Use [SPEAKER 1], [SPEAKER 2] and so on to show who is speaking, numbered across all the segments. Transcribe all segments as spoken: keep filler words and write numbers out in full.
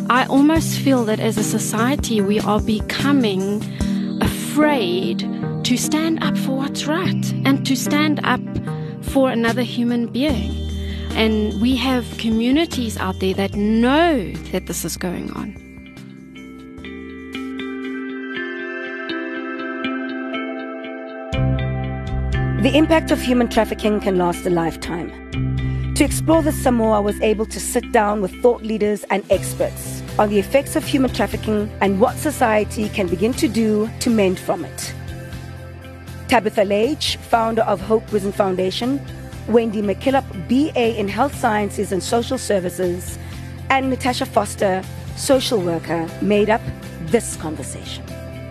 [SPEAKER 1] I almost feel that as a society we are becoming afraid to stand up for what's right and to stand up for another human being. And we have communities out there that know that this is going on.
[SPEAKER 2] The impact of human trafficking can last a lifetime. To explore this some more, I was able to sit down with thought leaders and experts on the effects of human trafficking and what society can begin to do to mend from it. Tabitha Lage, founder of Hope Prison Foundation, Wendy McKillop, B A in Health Sciences and Social Services, and Natasha Foster, social worker, made up this conversation.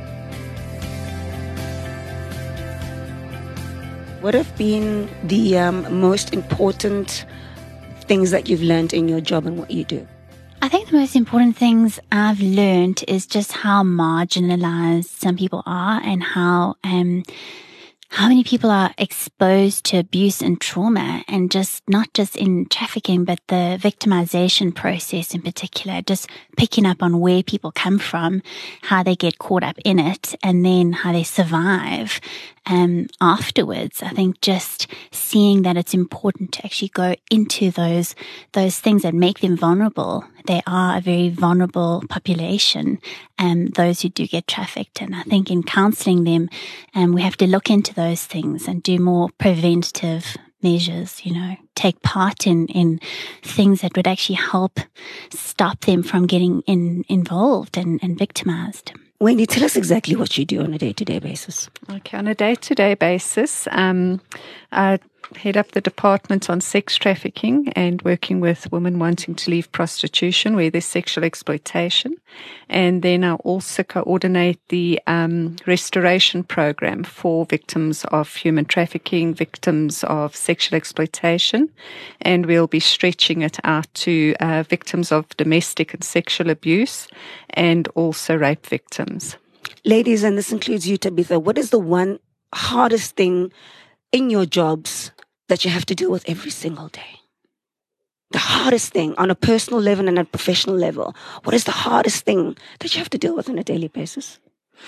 [SPEAKER 2] What have been the um, most important things that you've learned in your job and what you do?
[SPEAKER 3] I think the most important things I've learned is just how marginalized some people are and how um, how many people are exposed to abuse and trauma, and just not just in trafficking, but the victimization process in particular, just picking up on where people come from, how they get caught up in it, and then how they survive um, afterwards. I think just seeing that it's important to actually go into those those things that make them vulnerable. They are a very vulnerable population, um, those who do get trafficked. And I think in counseling them, um, we have to look into those things and do more preventative measures, you know, take part in, in things that would actually help stop them from getting in, involved and, and victimized.
[SPEAKER 2] Wendy, tell us exactly what you do on a day-to-day basis.
[SPEAKER 4] Okay, on a day-to-day basis, um, I head up the department on sex trafficking and working with women wanting to leave prostitution where there's sexual exploitation. And then I also coordinate the um, restoration program for victims of human trafficking, victims of sexual exploitation. And we'll be stretching it out to uh, victims of domestic and sexual abuse and also rape victims.
[SPEAKER 2] Ladies, and this includes you, Tabitha, what is the one hardest thing in your jobs that you have to deal with every single day? The hardest thing on a personal level and a professional level. What is the hardest thing that you have to deal with on a daily basis?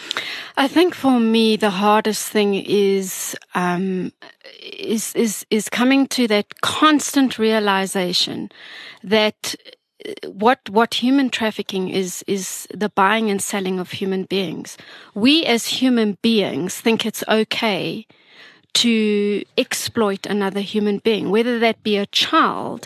[SPEAKER 1] I think for me, the hardest thing is um, is is is coming to that constant realization that what what human trafficking is is the buying and selling of human beings. We as human beings think it's okay to exploit another human being, whether that be a child,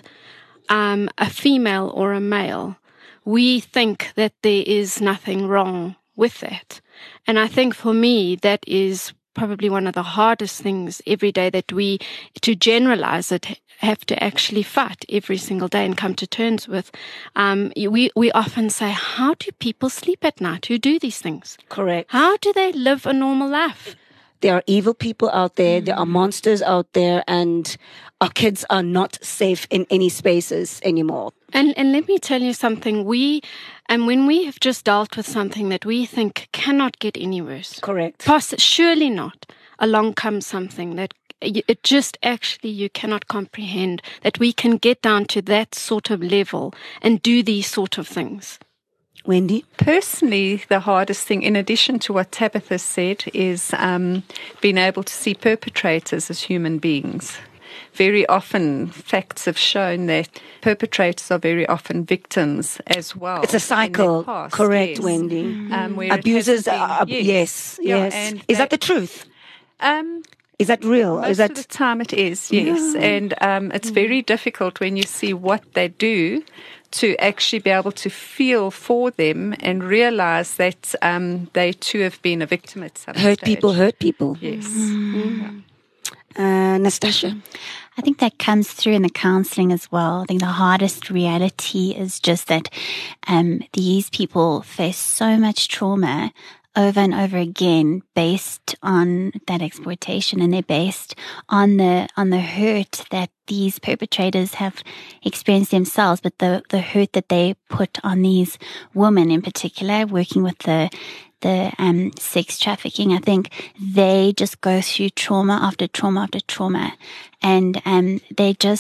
[SPEAKER 1] um, a female or a male. We think that there is nothing wrong with that. And I think for me, that is probably one of the hardest things every day, that we, to generalize it, have to actually fight every single day and come to terms with. Um, we, we often say, how do people sleep at night who do these things?
[SPEAKER 2] Correct.
[SPEAKER 1] How do they live a normal life?
[SPEAKER 2] There are evil people out there. Mm. There are monsters out there, and our kids are not safe in any spaces anymore.
[SPEAKER 1] And and let me tell you something. We, and when we have just dealt with something that we think cannot get any worse.
[SPEAKER 2] Correct.
[SPEAKER 1] Poss- surely not. Along comes something that it just actually you cannot comprehend, that we can get down to that sort of level and do these sort of things.
[SPEAKER 2] Wendy?
[SPEAKER 4] Personally, the hardest thing, in addition to what Tabitha said, is um, being able to see perpetrators as human beings. Very often, facts have shown that perpetrators are very often victims as well.
[SPEAKER 2] It's a cycle. Correct, yes. Wendy. Um, Abusers, are, yes, yes.
[SPEAKER 4] Yeah,
[SPEAKER 2] yes.
[SPEAKER 4] And
[SPEAKER 2] is
[SPEAKER 4] that,
[SPEAKER 2] that the truth?
[SPEAKER 4] Um,
[SPEAKER 2] is that real?
[SPEAKER 4] Most
[SPEAKER 2] is that...
[SPEAKER 4] of the time it is, yes. Yeah. And um, it's very difficult when you see what they do to actually be able to feel for them and realize that um, they too have been a victim at some
[SPEAKER 2] Hurt
[SPEAKER 4] stage.
[SPEAKER 2] people hurt people.
[SPEAKER 4] Yes.
[SPEAKER 2] Mm. Yeah. Uh, Nastasia?
[SPEAKER 3] I think that comes through in the counseling as well. I think the hardest reality is just that um, these people face so much trauma over and over again based on that exploitation, and they're based on the on the hurt that these perpetrators have experienced themselves, but the, the hurt that they put on these women in particular, working with the the um, sex trafficking. I think they just go through trauma after trauma after trauma, and um, they just,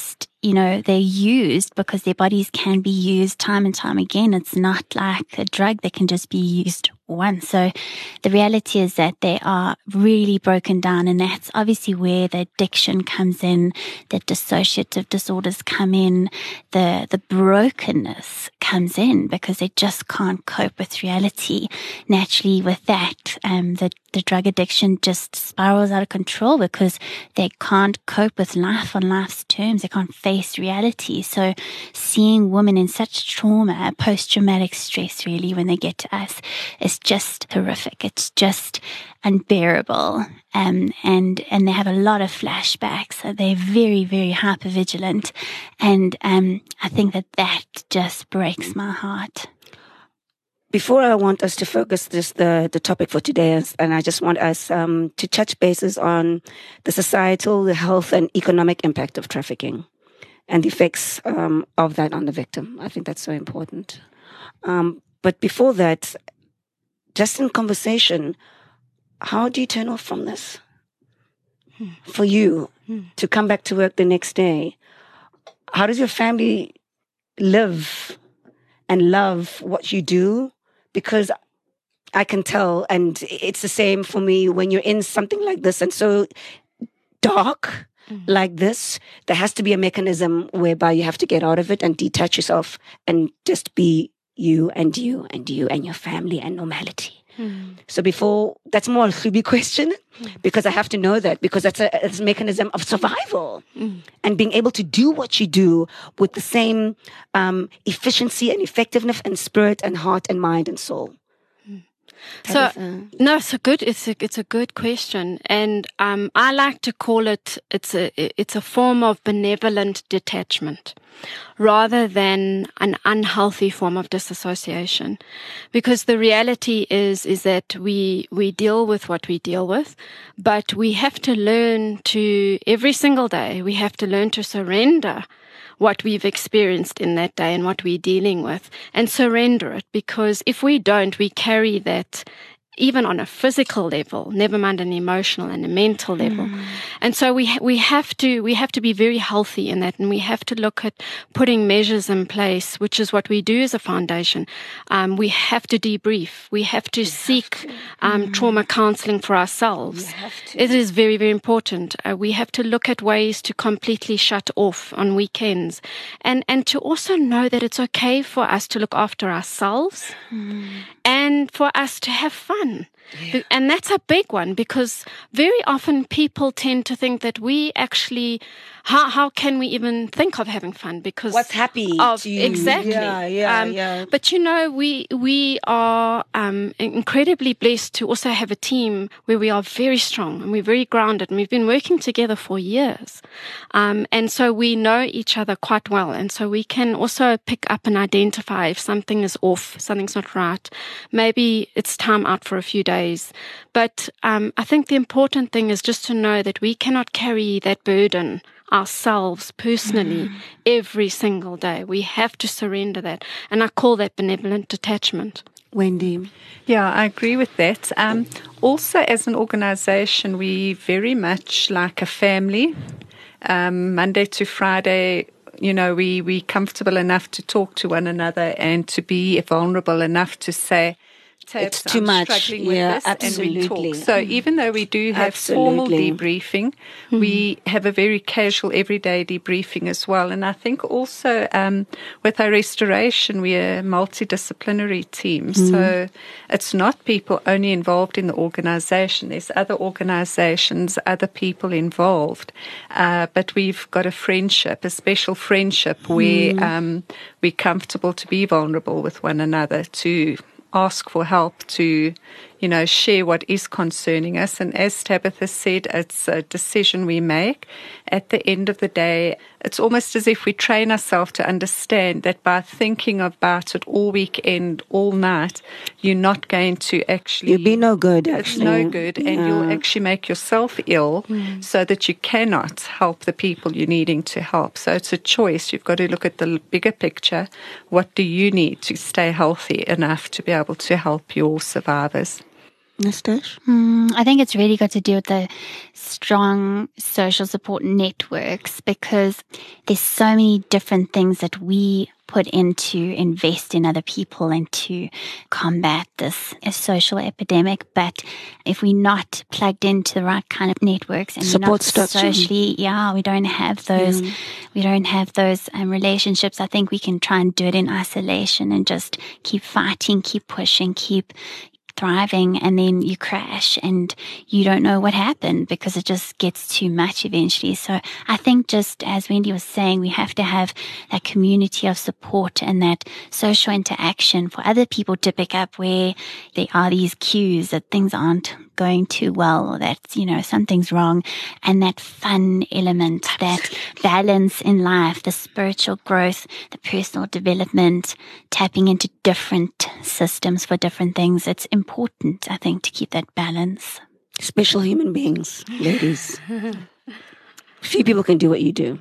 [SPEAKER 3] you know, they're used because their bodies can be used time and time again. It's not like a drug that can just be used once. So the reality is that they are really broken down, and that's obviously where the addiction comes in, the dissociative disorders come in, the the brokenness comes in, because they just can't cope with reality. Naturally, with that, um, the the drug addiction just spirals out of control because they can't cope with life on life's terms. They can't face reality. So seeing women in such trauma, post-traumatic stress, really, when they get to us, is just horrific. It's just unbearable. Um, and, and they have a lot of flashbacks. So they're very, very hypervigilant. And um, I think that that just breaks my heart.
[SPEAKER 2] Before I want us to focus this the, the topic for today, and I just want us um, to touch bases on the societal, the health and economic impact of trafficking and the effects um, of that on the victim. I think that's so important. Um, but before that, just in conversation, how do you turn off from this? Hmm. For you hmm. to come back to work the next day, how does your family live and love what you do? Because I can tell, and it's the same for me when you're in something like this and so dark mm. like this, there has to be a mechanism whereby you have to get out of it and detach yourself and just be you and you and you and your family and normality. Mm. So before, that's more a Hlubi question, mm. because I have to know that, because that's a, it's a mechanism of survival mm. and being able to do what you do with the same um, efficiency and effectiveness and spirit and heart and mind and soul.
[SPEAKER 1] Mm. So, is, uh, no, it's a good, it's a, it's a good question. And um, I like to call it, it's a, it's a form of benevolent detachment, rather than an unhealthy form of disassociation. Because the reality is, is that we, we deal with what we deal with, but we have to learn to, every single day, we have to learn to surrender what we've experienced in that day and what we're dealing with, and surrender it. Because if we don't, we carry that even on a physical level, never mind an emotional and a mental level. Mm. And so we ha- we have to we have to be very healthy in that, and we have to look at putting measures in place, which is what we do as a foundation. Um, we have to debrief. We have to we seek have to. Um, mm. trauma counseling for ourselves. It is very, very important. Uh, we have to look at ways to completely shut off on weekends, and and to also know that it's okay for us to look after ourselves mm. and for us to have fun. Yeah. And that's a big one, because very often people tend to think that we actually, how how can we even think of having fun? Because
[SPEAKER 2] what's happy
[SPEAKER 1] of,
[SPEAKER 2] to you?
[SPEAKER 1] Exactly.
[SPEAKER 2] Yeah, yeah,
[SPEAKER 1] um,
[SPEAKER 2] yeah.
[SPEAKER 1] But you know, we we are um, incredibly blessed to also have a team where we are very strong and we're very grounded, and we've been working together for years, um, and so we know each other quite well, and so we can also pick up and identify if something is off, something's not right. Maybe it's time out for a few days. But um, I think the important thing is just to know that we cannot carry that burden ourselves personally mm. every single day. We have to surrender that. And I call that benevolent detachment.
[SPEAKER 2] Wendy?
[SPEAKER 4] Yeah, I agree with that. Um, also, as an organisation, we very much like a family. Um, Monday to Friday, you know, we, we're comfortable enough to talk to one another and to be vulnerable enough to say,
[SPEAKER 2] It's too I'm much.
[SPEAKER 4] Struggling with
[SPEAKER 2] yeah,
[SPEAKER 4] this,
[SPEAKER 2] absolutely.
[SPEAKER 4] And we talk. So mm. even though we do have
[SPEAKER 2] absolutely.
[SPEAKER 4] formal debriefing, mm. we have a very casual, everyday debriefing as well. And I think also um, with our restoration, we're a multidisciplinary team. Mm. So it's not people only involved in the organisation. There's other organisations, other people involved. Uh, but we've got a friendship, a special friendship where mm. um, we're comfortable to be vulnerable with one another, to ask for help, to, you know, share what is concerning us. And as Tabitha said, it's a decision we make. At the end of the day, it's almost as if we train ourselves to understand that by thinking about it all weekend, all night, you're not going to actually...
[SPEAKER 2] You'll be no good,
[SPEAKER 4] It's
[SPEAKER 2] actually.
[SPEAKER 4] no good, and
[SPEAKER 2] yeah.
[SPEAKER 4] you'll actually make yourself ill mm. so that you cannot help the people you're needing to help. So it's a choice. You've got to look at the bigger picture. What do you need to stay healthy enough to be able to help your survivors?
[SPEAKER 2] Nastash?
[SPEAKER 3] Mm, I think it's really got to do with the strong social support networks, because there's so many different things that we put into invest in other people and to combat this social epidemic. But if we're not plugged into the right kind of networks and
[SPEAKER 2] support
[SPEAKER 3] we're not
[SPEAKER 2] structure.
[SPEAKER 3] socially, yeah, we don't have those, yeah. we don't have those um, relationships. I think we can try and do it in isolation and just keep fighting, keep pushing, keep thriving, and then you crash and you don't know what happened because it just gets too much eventually. So I think, just as Wendy was saying, we have to have that community of support and that social interaction for other people to pick up where there are these cues that things aren't going too well, or that, you know, something's wrong, and that fun element, that balance in life, the spiritual growth, the personal development, tapping into different systems for different things. It's important, I think, to keep that balance.
[SPEAKER 2] Special human beings, ladies. Few people can do what you do.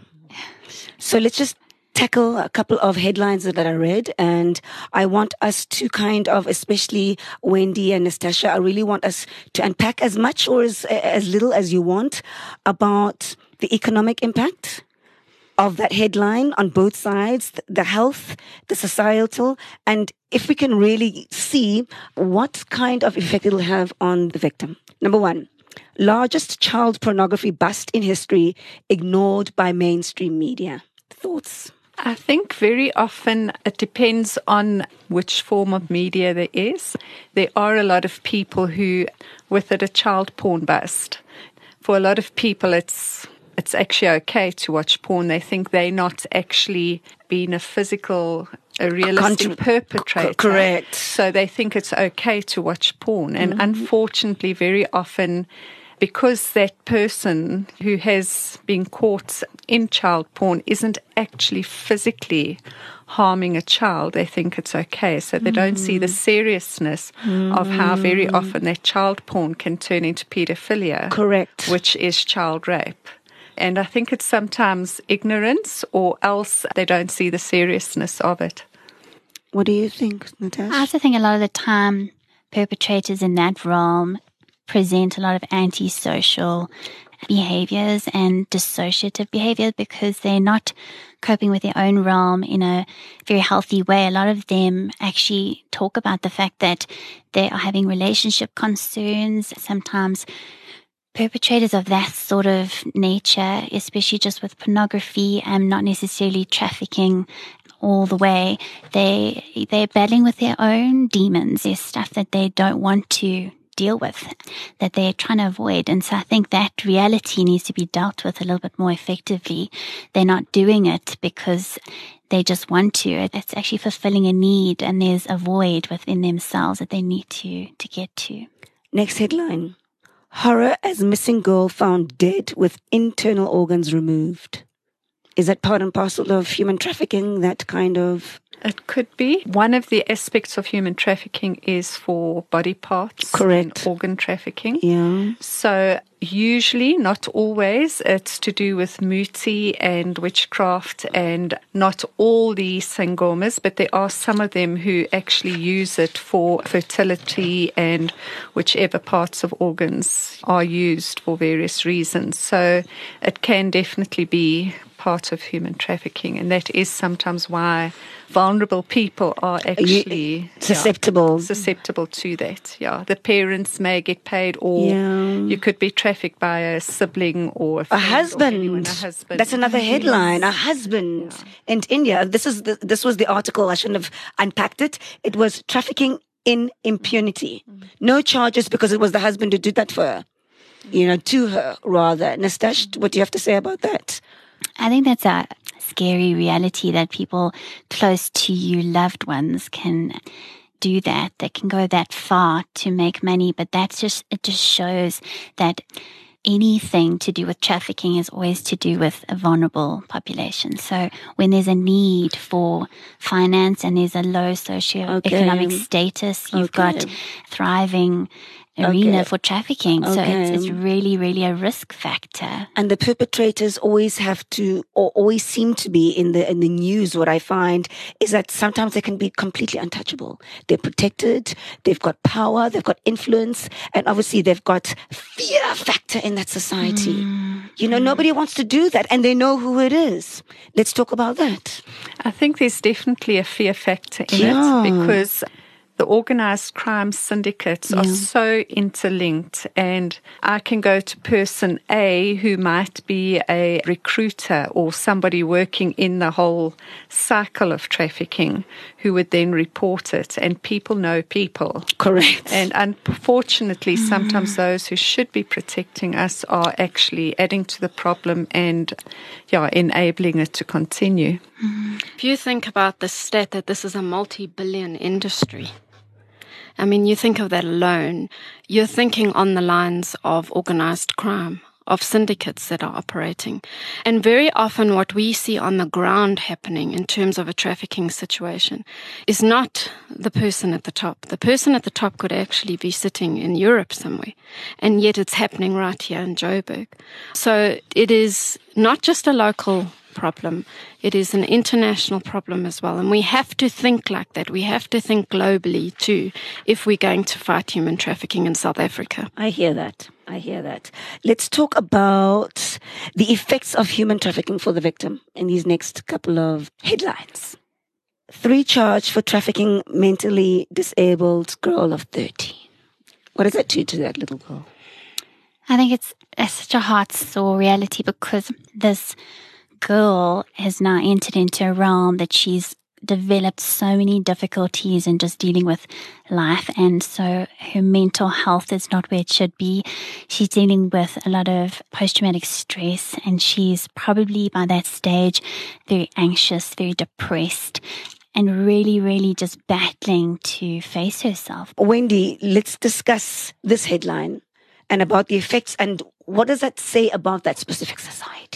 [SPEAKER 2] So let's just tackle a couple of headlines that I read, and I want us to kind of, especially Wendy and Nastasia, I really want us to unpack as much or as, as little as you want about the economic impact of that headline on both sides, the health, the societal, and if we can really see what kind of effect it'll have on the victim. Number one, largest child pornography bust in history ignored by mainstream media. Thoughts?
[SPEAKER 4] I think very often it depends on which form of media there is. There are a lot of people who, with it, a child porn bust. For a lot of people, it's it's actually okay to watch porn. They think they're not actually being a physical, a realistic a con- perpetrator.
[SPEAKER 2] C- correct.
[SPEAKER 4] So they think it's okay to watch porn. And mm-hmm. unfortunately, very often, because that person who has been caught in child porn isn't actually physically harming a child, they think it's okay. So they mm. don't see the seriousness mm. of how very often that child porn can turn into pedophilia.
[SPEAKER 2] Correct.
[SPEAKER 4] Which is child rape. And I think it's sometimes ignorance, or else they don't see the seriousness of it.
[SPEAKER 2] What do you think, Natasha?
[SPEAKER 3] I also think a lot of the time perpetrators in that realm present a lot of antisocial behaviors and dissociative behaviors because they're not coping with their own realm in a very healthy way. A lot of them actually talk about the fact that they are having relationship concerns. Sometimes perpetrators of that sort of nature, especially just with pornography and not necessarily trafficking all the way, they, they're battling with their own demons. There's stuff that they don't want to deal with, that they're trying to avoid. And so I think that reality needs to be dealt with a little bit more effectively. They're not doing it because they just want to. It's actually fulfilling a need, and there's a void within themselves that they need to, to get to.
[SPEAKER 2] Next headline. Horror as missing girl found dead with internal organs removed. Is that part and parcel of human trafficking, that kind of...
[SPEAKER 4] It could be. One of the aspects of human trafficking is for body parts.
[SPEAKER 2] Correct.
[SPEAKER 4] And organ trafficking.
[SPEAKER 2] Yeah.
[SPEAKER 4] So usually, not always, it's to do with muti and witchcraft, and not all the sangomas, but there are some of them who actually use it for fertility and whichever parts of organs are used for various reasons. So it can definitely be part of human trafficking, and that is sometimes why vulnerable people are actually
[SPEAKER 2] susceptible
[SPEAKER 4] yeah, susceptible to that. Yeah, the parents may get paid, or
[SPEAKER 2] yeah.
[SPEAKER 4] you could be trafficked by a sibling or a,
[SPEAKER 2] a husband.
[SPEAKER 4] Or anyone, a husband.
[SPEAKER 2] That's another headline. A husband yeah. in India. This is the, this was the article. I shouldn't have unpacked it. It was trafficking in impunity. Mm. No charges because it was the husband who did that for her. Mm. You know, to her rather. Nastash, mm. what do you have to say about that?
[SPEAKER 3] I think that's a scary reality that people close to you, loved ones, can do that. They can go that far to make money, but that's just, it just shows that anything to do with trafficking is always to do with a vulnerable population. So when there's a need for finance and there's a low socioeconomic okay. status, you've okay. got thriving arena
[SPEAKER 2] Okay.
[SPEAKER 3] for trafficking. So
[SPEAKER 2] Okay.
[SPEAKER 3] it's, it's really, really a risk factor.
[SPEAKER 2] And the perpetrators always have to, or always seem to be in the in the news. What I find is that sometimes they can be completely untouchable. They're protected, they've got power, they've got influence, and obviously they've got fear factor in that society.
[SPEAKER 3] Mm.
[SPEAKER 2] You know, nobody wants to do that, and they know who it is. Let's talk about that.
[SPEAKER 4] I think there's definitely a fear factor in
[SPEAKER 2] Yeah.
[SPEAKER 4] it because the organized crime syndicates are
[SPEAKER 3] Yeah.
[SPEAKER 4] so interlinked, and I can go to person A who might be a recruiter or somebody working in the whole cycle of trafficking who would then report it, and people know people.
[SPEAKER 2] Correct.
[SPEAKER 4] And unfortunately, sometimes those who should be protecting us are actually adding to the problem and yeah, enabling it to continue.
[SPEAKER 1] If you think about the stat that this is a multi-billion industry, I mean, you think of that alone, you're thinking on the lines of organized crime, of syndicates that are operating. And very often what we see on the ground happening in terms of a trafficking situation is not the person at the top. The person at the top could actually be sitting in Europe somewhere, and yet it's happening right here in Joburg. So it is not just a local problem. It is an international problem as well. And we have to think like that. We have to think globally too if we're going to fight human trafficking in South Africa.
[SPEAKER 2] I hear that. I hear that. Let's talk about the effects of human trafficking for the victim in these next couple of headlines. Three charged for trafficking mentally disabled girl of thirteen. What does that do to that little girl?
[SPEAKER 3] I think it's, it's such a heart-sore reality because this girl has now entered into a realm that she's developed so many difficulties in just dealing with life, and so her mental health is not where it should be. She's dealing with a lot of post-traumatic stress, and she's probably by that stage very anxious, very depressed, and really, really just battling to face herself.
[SPEAKER 2] Wendy, let's discuss this headline and about the effects and what does that say about that specific society?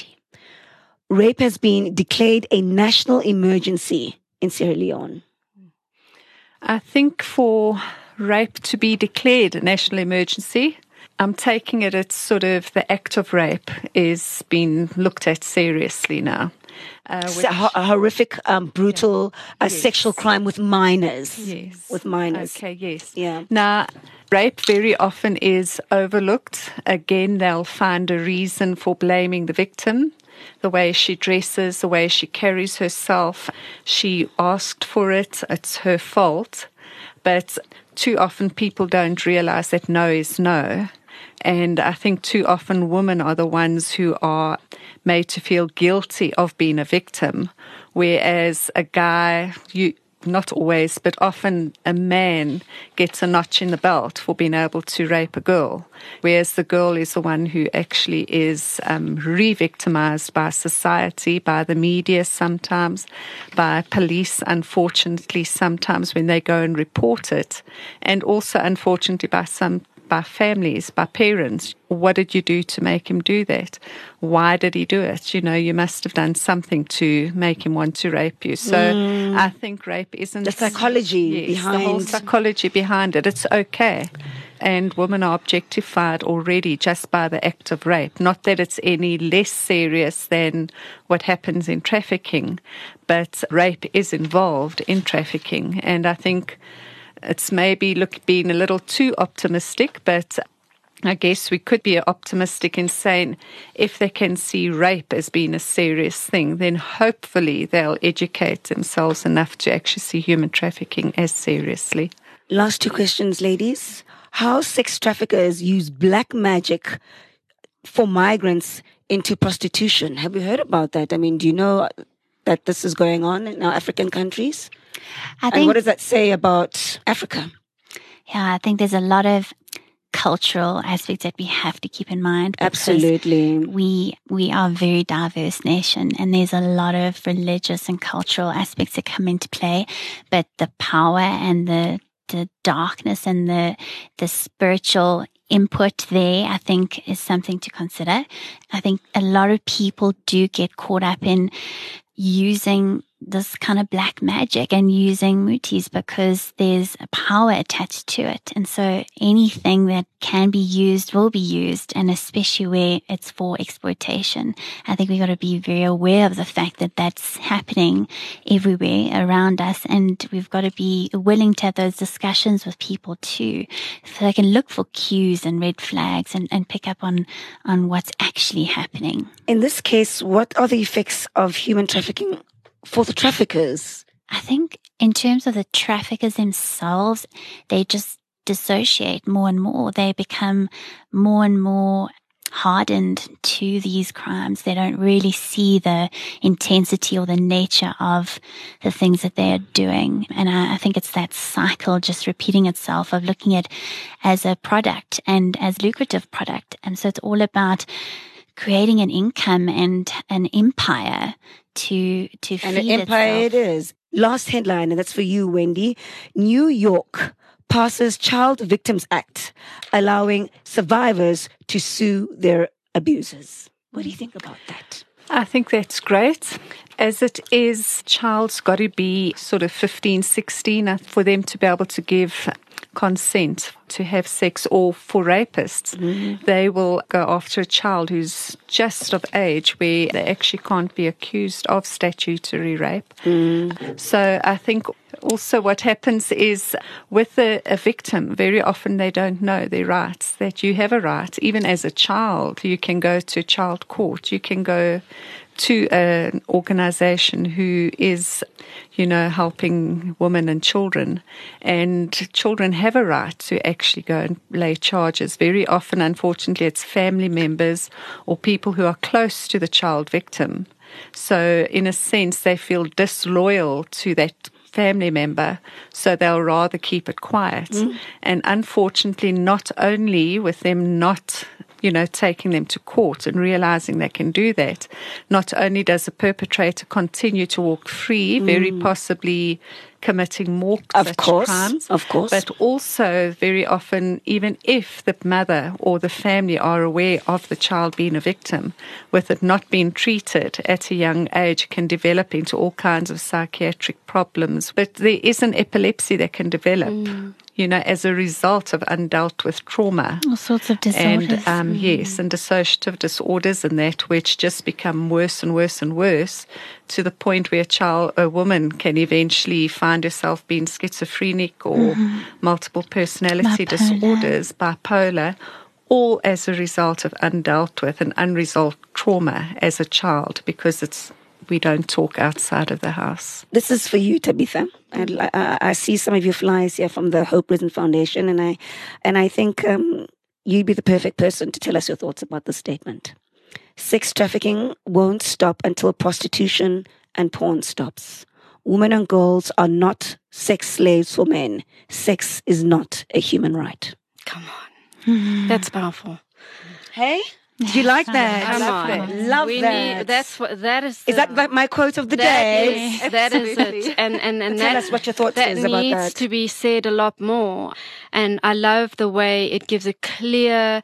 [SPEAKER 2] Rape has been declared a national emergency in Sierra Leone.
[SPEAKER 4] I think for rape to be declared a national emergency, I'm taking it it's sort of the act of rape is being looked at seriously now. Uh,
[SPEAKER 2] It's a, ho- a horrific, um, brutal uh,
[SPEAKER 4] Yes.
[SPEAKER 2] sexual crime with minors.
[SPEAKER 4] Yes.
[SPEAKER 2] With minors.
[SPEAKER 4] Okay, yes.
[SPEAKER 2] Yeah.
[SPEAKER 4] Now, rape very often is overlooked. Again, they'll find a reason for blaming the victim. The way she dresses, the way she carries herself. She asked for it. It's her fault. But too often people don't realize that no is no. And I think too often women are the ones who are made to feel guilty of being a victim, whereas a guy, you not always, but often a man gets a notch in the belt for being able to rape a girl, whereas the girl is the one who actually is um, re-victimized by society, by the media sometimes, by police, unfortunately, sometimes when they go and report it, and also, unfortunately, by some by families, by parents. What did you do to make him do that? Why did he do it? You know, you must have done something to make him want to rape you. So mm. I think rape isn't...
[SPEAKER 2] The psychology
[SPEAKER 4] yes,
[SPEAKER 2] behind...
[SPEAKER 4] the whole psychology behind it. It's okay. And women are objectified already just by the act of rape. Not that it's any less serious than what happens in trafficking, but rape is involved in trafficking. And I think... it's maybe look being a little too optimistic, but I guess we could be optimistic in saying if they can see rape as being a serious thing, then hopefully they'll educate themselves enough to actually see human trafficking as seriously.
[SPEAKER 2] Last two questions, ladies. How sex traffickers use black magic for migrants into prostitution. Have you heard about that? I mean, do you know that this is going on in our African countries?
[SPEAKER 3] I think,
[SPEAKER 2] and what does that say about Africa?
[SPEAKER 3] Yeah, I think there's a lot of cultural aspects that we have to keep in mind.
[SPEAKER 2] Absolutely.
[SPEAKER 3] We we are a very diverse nation, and there's a lot of religious and cultural aspects that come into play. But the power and the the darkness and the the spiritual input there, I think, is something to consider. I think a lot of people do get caught up in using this kind of black magic and using mutis because there's a power attached to it. And so anything that can be used will be used, and especially where it's for exploitation. I think we've got to be very aware of the fact that that's happening everywhere around us, and we've got to be willing to have those discussions with people too, so they can look for cues and red flags and, and pick up on, on what's actually happening.
[SPEAKER 2] In this case, what are the effects of human trafficking for the traffickers?
[SPEAKER 3] I think in terms of the traffickers themselves, they just dissociate more and more. They become more and more hardened to these crimes. They don't really see the intensity or the nature of the things that they are doing. And I, I think it's that cycle just repeating itself of looking at as a product and as lucrative product. And so it's all about creating an income and an empire to to
[SPEAKER 2] And
[SPEAKER 3] feed
[SPEAKER 2] an empire
[SPEAKER 3] itself.
[SPEAKER 2] it is. Last headline, and that's for you, Wendy. New York passes Child Victims Act, allowing survivors to sue their abusers. What do you think about that?
[SPEAKER 4] I think that's great. As it is, child's got to be sort of fifteen, sixteen for them to be able to give consent to have sex, or for rapists, mm-hmm. they will go after a child who's just of age where they actually can't be accused of statutory rape. Mm. So I think also what happens is with a, a victim, very often they don't know their rights, that you have a right. Even as a child, you can go to child court, you can go to an organization who is, you know, helping women and children. And children have a right to actually go and lay charges. Very often, unfortunately, it's family members or people who are close to the child victim. So in a sense, they feel disloyal to that family member, so they'll rather keep it quiet. Mm. And unfortunately, not only with them not you know, taking them to court and realizing they can do that, not only does the perpetrator continue to walk free, mm. very possibly committing more
[SPEAKER 2] of
[SPEAKER 4] such
[SPEAKER 2] course,
[SPEAKER 4] crimes,
[SPEAKER 2] of course,
[SPEAKER 4] but also very often, even if the mother or the family are aware of the child being a victim, with it not being treated at a young age, can develop into all kinds of psychiatric problems. But there is an epilepsy that can develop. Mm. you know, as a result of undealt with trauma.
[SPEAKER 3] All sorts of disorders.
[SPEAKER 4] And, um, mm. yes, and dissociative disorders and that, which just become worse and worse and worse to the point where a child, a woman can eventually find herself being schizophrenic or mm-hmm. multiple personality bipolar. disorders, bipolar, all as a result of undealt with and unresolved trauma as a child, because it's we don't talk outside of the house.
[SPEAKER 2] This is for you, Tabitha. And I, I see some of your flyers here from the Hope Prison Foundation, and I, and I think um, you'd be the perfect person to tell us your thoughts about this statement. Sex trafficking won't stop until prostitution and porn stops. Women and girls are not sex slaves for men. Sex is not a human right.
[SPEAKER 1] Come on. Mm-hmm. That's powerful.
[SPEAKER 2] Hey? Do you like that?
[SPEAKER 1] Come
[SPEAKER 2] I love
[SPEAKER 1] on.
[SPEAKER 2] that. Love
[SPEAKER 1] we
[SPEAKER 2] that.
[SPEAKER 1] Need, that's what that is.
[SPEAKER 2] The, is that my quote of the
[SPEAKER 1] that
[SPEAKER 2] day?
[SPEAKER 1] Is, that is it. And and and
[SPEAKER 2] tell
[SPEAKER 1] that,
[SPEAKER 2] us what your thoughts
[SPEAKER 1] that
[SPEAKER 2] is about that.
[SPEAKER 1] needs to be said a lot more. And I love the way it gives a clear,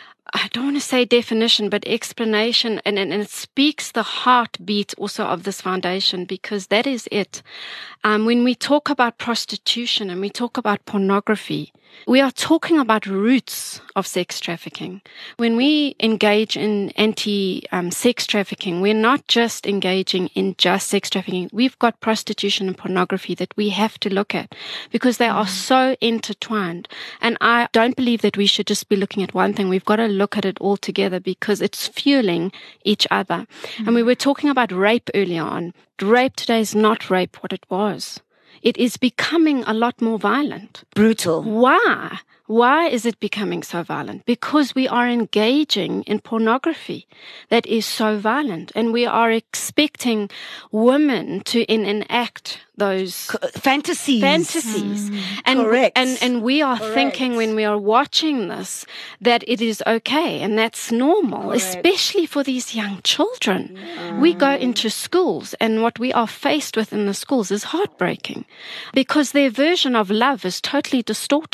[SPEAKER 1] I don't want to say definition, but explanation, and, and, and it speaks the heartbeat also of this foundation, because that is it. Um, when we talk about prostitution and we talk about pornography, we are talking about roots of sex trafficking. When we engage in anti-sex um, trafficking, we're not just engaging in just sex trafficking. We've got prostitution and pornography that we have to look at, because they are so intertwined. And I don't believe that we should just be looking at one thing. We've got to look at it all together, because it's fueling each other. Mm-hmm. And we were talking about rape earlier on. Rape today is not rape what it was. It is becoming a lot more violent.
[SPEAKER 2] Brutal.
[SPEAKER 1] Why? Why is it becoming so violent? Because we are engaging in pornography that is so violent, and we are expecting women to en- enact those
[SPEAKER 2] fantasies.
[SPEAKER 1] Fantasies.
[SPEAKER 2] Mm.
[SPEAKER 1] And,
[SPEAKER 2] Correct.
[SPEAKER 1] And, and we are
[SPEAKER 2] Correct.
[SPEAKER 1] thinking when we are watching this that it is okay and that's normal, Correct. especially for these young children. Mm. We go into schools, and what we are faced with in the schools is heartbreaking, because their version of love is totally distorted.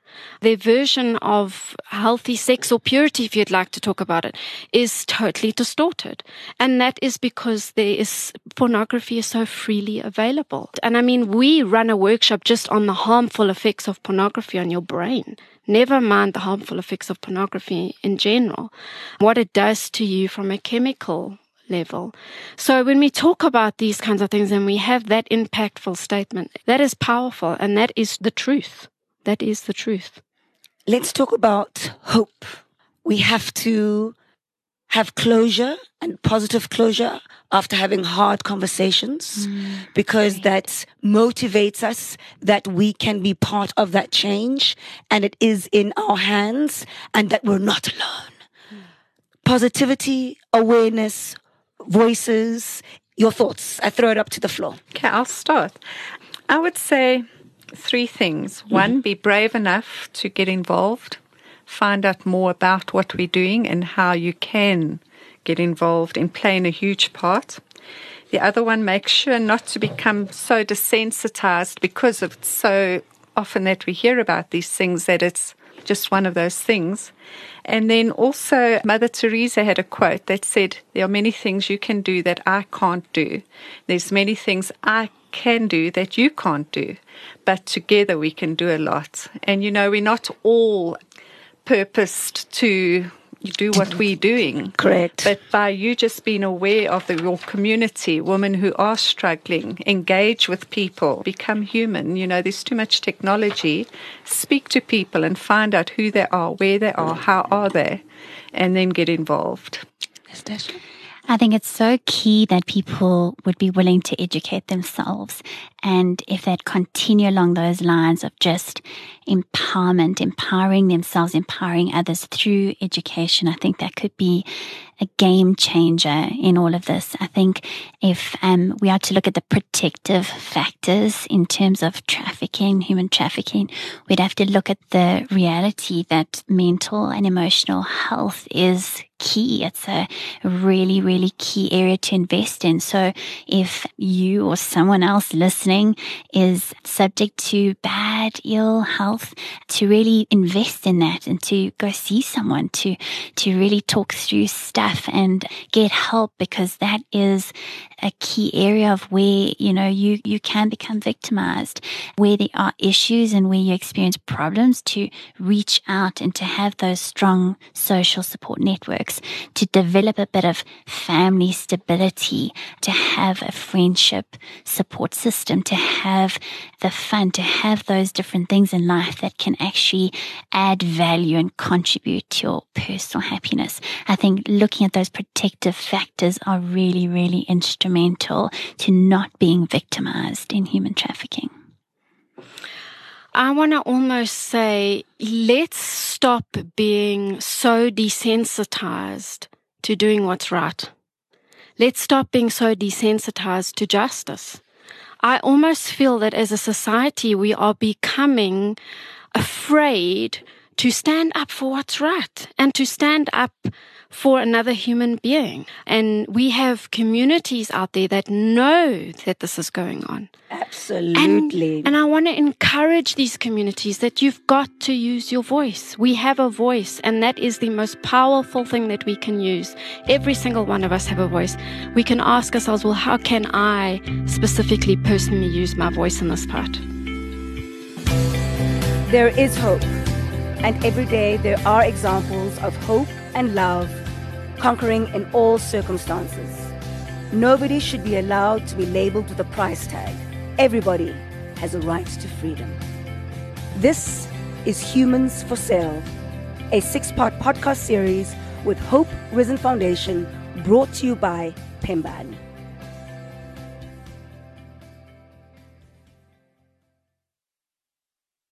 [SPEAKER 1] Their version of healthy sex or purity, if you'd like to talk about it, is totally distorted. And that is because there is pornography is so freely available. And I mean, we run a workshop just on the harmful effects of pornography on your brain. Never mind the harmful effects of pornography in general, what it does to you from a chemical level. So when we talk about these kinds of things and we have that impactful statement, that is powerful, and that is the truth. That is the truth.
[SPEAKER 2] Let's talk about hope. We have to have closure and positive closure after having hard conversations, mm, because right. that motivates us that we can be part of that change and it is in our hands and that we're not alone. Mm. Positivity, awareness, voices, your thoughts. I throw it up to the floor.
[SPEAKER 4] Okay, I'll start. I would say three things. Mm-hmm. One, be brave enough to get involved. Find out more about what we're doing and how you can get involved in playing a huge part. The other one, make sure not to become so desensitized because of so often that we hear about these things that it's just one of those things. And then also Mother Teresa had a quote that said, there are many things you can do that I can't do. There's many things I can do that you can't do, but together we can do a lot. And you know, we're not all purposed to do what we're doing.
[SPEAKER 2] Correct.
[SPEAKER 4] But by you just being aware of the, your community, women who are struggling, engage with people, become human. You know, there's too much technology. Speak to people and find out who they are, where they are, how are they, and then get involved.
[SPEAKER 3] I think it's so key that people would be willing to educate themselves. And if they'd continue along those lines of just empowerment, empowering themselves, empowering others through education, I think that could be a game changer in all of this. I think if um, we are to look at the protective factors in terms of trafficking, human trafficking, we'd have to look at the reality that mental and emotional health is key. It's a really, really key area to invest in. So if you or someone else listening is subject to bad, ill health, to really invest in that and to go see someone, to, to really talk through stuff and get help, because that is a key area of where, you know, you, you can become victimized, where there are issues and where you experience problems, to reach out and to have those strong social support networks, to develop a bit of family stability, to have a friendship support system, to have the fun, to have those different things in life that can actually add value and contribute to your personal happiness. I think looking at those protective factors are really, really instrumental to not being victimized in human trafficking.
[SPEAKER 1] I want to almost say, let's stop being so desensitized to doing what's right. Let's stop being so desensitized to justice. I almost feel that as a society, we are becoming afraid to stand up for what's right and to stand up for another human being. And we have communities out there that know that this is going on.
[SPEAKER 2] Absolutely.
[SPEAKER 1] And, and I want to encourage these communities that you've got to use your voice. We have a voice, and that is the most powerful thing that we can use. Every single one of us have a voice. We can ask ourselves, well, how can I specifically, personally use my voice in this part?
[SPEAKER 2] There is hope. And every day there are examples of hope and love conquering in all circumstances. Nobody should be allowed to be labeled with a price tag. Everybody has a right to freedom. This is Humans for Sale, a six-part podcast series with Hope Risen Foundation, brought to you by Pembani.